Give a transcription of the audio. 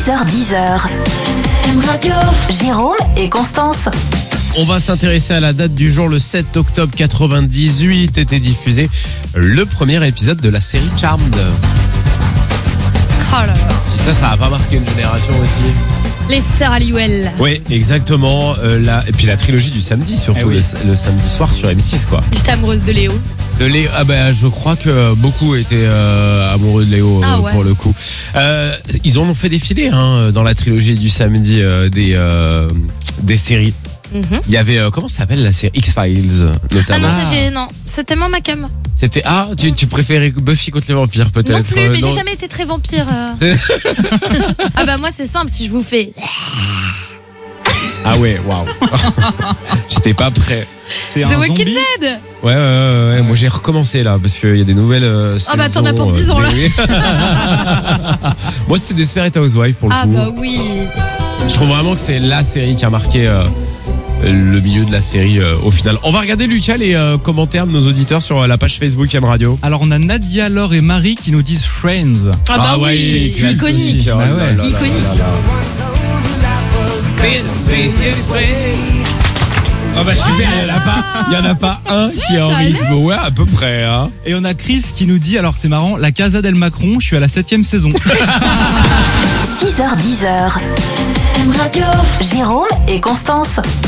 6h10. M-Radio. Jérôme et Constance. On va s'intéresser à la date du jour, le 7 octobre 98 était diffusé le premier épisode de la série Charmed. Oh là là. Si ça a pas marqué une génération aussi. Les sœurs Halliwell. Oui, exactement. Et puis la trilogie du samedi, surtout le samedi soir sur M6, quoi. J'étais amoureuse de Léo. De Léo, je crois que beaucoup étaient amoureux de Léo pour le coup. Ils en ont fait défiler dans la trilogie du samedi des séries. Mm-hmm. Il y avait comment ça s'appelle la série X-Files notamment. Ah non, non, c'était moi ma cam. C'était tu préférais Buffy contre les vampires peut-être. Non plus, mais j'ai jamais été très vampire. Moi c'est simple, si je vous fais. Ah ouais, waouh. J'étais pas prêt. C'est The Walking Dead. Ouais. Moi j'ai recommencé là parce qu'il y a des nouvelles saisons. T'en as pour 10 ans là. Moi c'était Desperate Housewives pour le coup. Ah bah oui. Je trouve vraiment que c'est la série qui a marqué le milieu de la série au final. On va regarder, Lucas, les commentaires de nos auditeurs sur la page Facebook M-Radio. Alors on a Nadia, Laure et Marie qui nous disent Friends. Ah bah oui, iconique. Iconique. Oh bah super, il y en a pas un qui est en rythme. Ouais, à peu près. Hein. Et on a Chris qui nous dit, alors c'est marrant, la Casa del Macron, je suis à la 7e saison. 6h10. M-Radio. Jérôme et Constance.